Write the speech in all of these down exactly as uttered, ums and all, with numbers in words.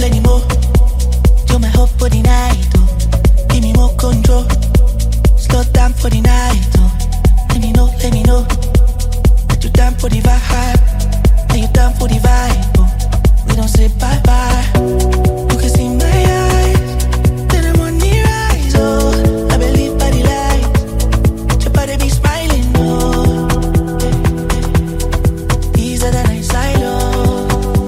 anymore. You're my hope for the night, oh. Give me more control. Slow down for the night, oh. Let me know, let me know that you're down for the vibe. That you're down for the vibe, oh. We don't say bye bye. You can see my eyes, then I'm on the rise, oh. I believe by the light, your body be smiling, oh. These are the nights I love.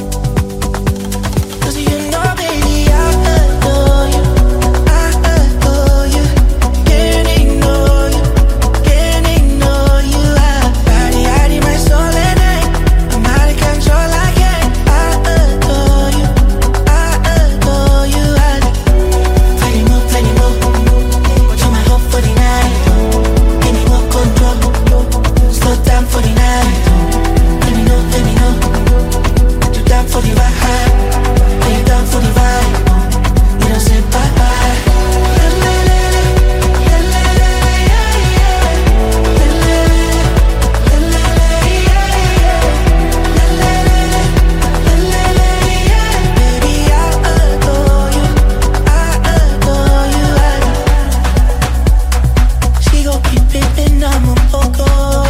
Cause you know, baby, I adore you. I adore you. Can't ignore you. Can't ignore you. I body, I need my soul at night. I'm out of control, I can't. I adore you. I adore you. I plenty more, plenty more. You're my hope for the night. Give me more control. Slow down for the night. Let me know, let me know that you're down for the vibe. That you're down for the vibe. We don't say bye bye. La la la la, la la la, yeah yeah. La la la, la la la, yeah yeah. La la la, la la la, yeah. Baby, I adore you. I adore you. I She gon' keep pimpin', I'm a poco.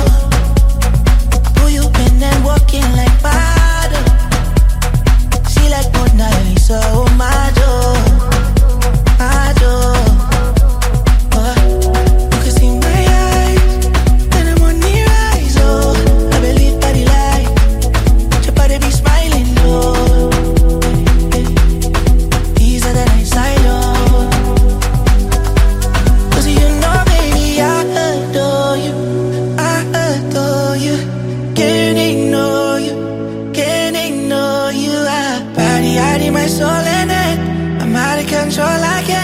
Who you been and walking like model? She like Mona Lisa, oh my joy, my joy. Oh, you can see my eyes, then I'm on the rise, oh. I believe by the light, your body be smiling, oh. These are the nights I love. Cause you know, baby, I adore you. I adore you. Can't ignore you. Can't ignore you. I body, I need my soul in it. I'm out of control, I can't.